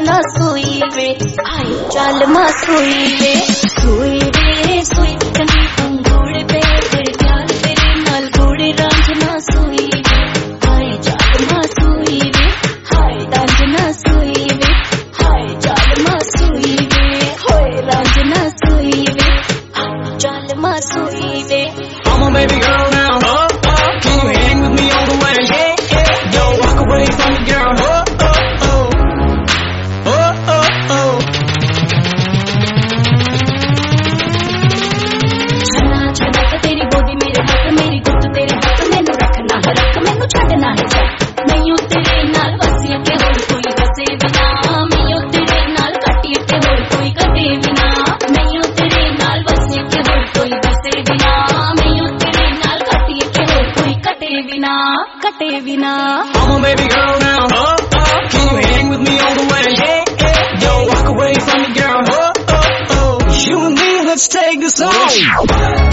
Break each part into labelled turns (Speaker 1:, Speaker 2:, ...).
Speaker 1: ना सोई वे, हाय चाल मा सोई वे, सोई वे सोई चंगी पंगूड़ पे तेरे प्यार तेरे नाल गोड़े रांझना सोई वे, हाय चाल मा सोई वे, हाय रांझना सोई वे, हाय चाल मा सोई वे, होए रांझना सोई वे, हाय चाल मा सोई वे।
Speaker 2: I'm a baby girl now, can you hang with me all the way? Yeah, yeah, yo, walk away from me, girl.
Speaker 1: छना तेरी बॉडी मेरे हाथ, मेरी गुत्त तेरे हाथ, मैनू रखना है रख, मैनू छड़ना है छड़, मैनू तेरे नाल वसिया के होर कोई वसे बिना, मैनू तेरे नाल कटिए के होर कोई कटे बिना, मैनू तेरे नाल वसिया के होर कोई वसे बिना, मैनू तेरे नाल कटिए के होर कोई कटे बिना, कटे बिना।
Speaker 2: I'm a baby girl now, can you hang with me all the way? Yeah, yeah, yo, walk away from me, girl. You and me, let's take this on.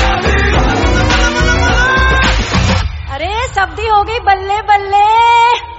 Speaker 1: अरे सब्जी हो गई बल्ले बल्ले।